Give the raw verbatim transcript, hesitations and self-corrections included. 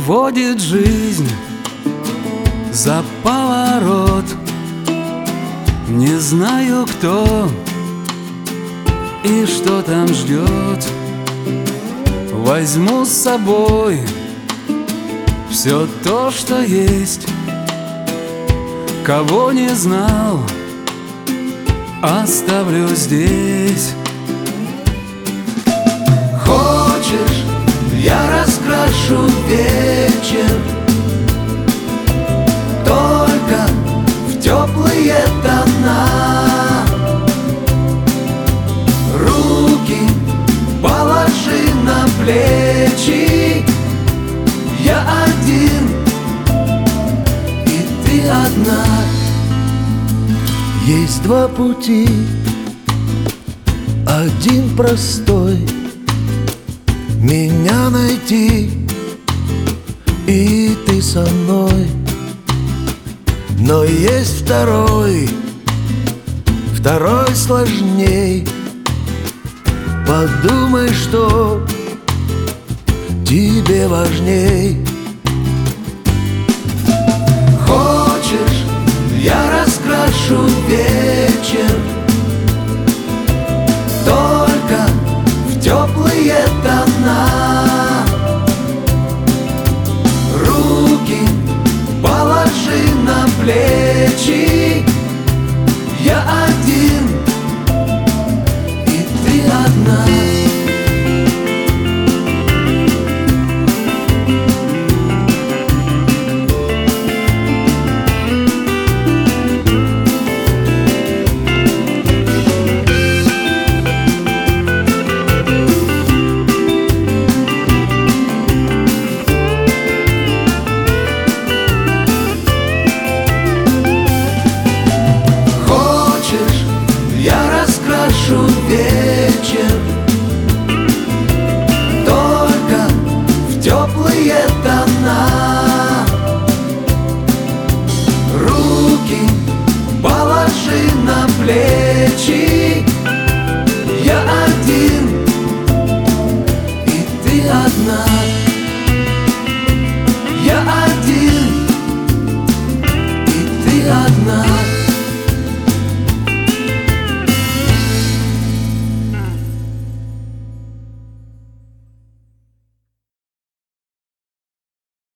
уводит жизнь за поворот. Не знаю, кто и что там ждет. Возьму с собой все то, что есть. Кого не знал, оставлю здесь. Хочешь, я раскрашу вечер, только в теплые тона. Руки положи на плечи. Я один, и ты одна. Есть два пути. Один простой — меня найти, и ты со мной. Но есть второй, второй сложней. Подумай, что тебе важней.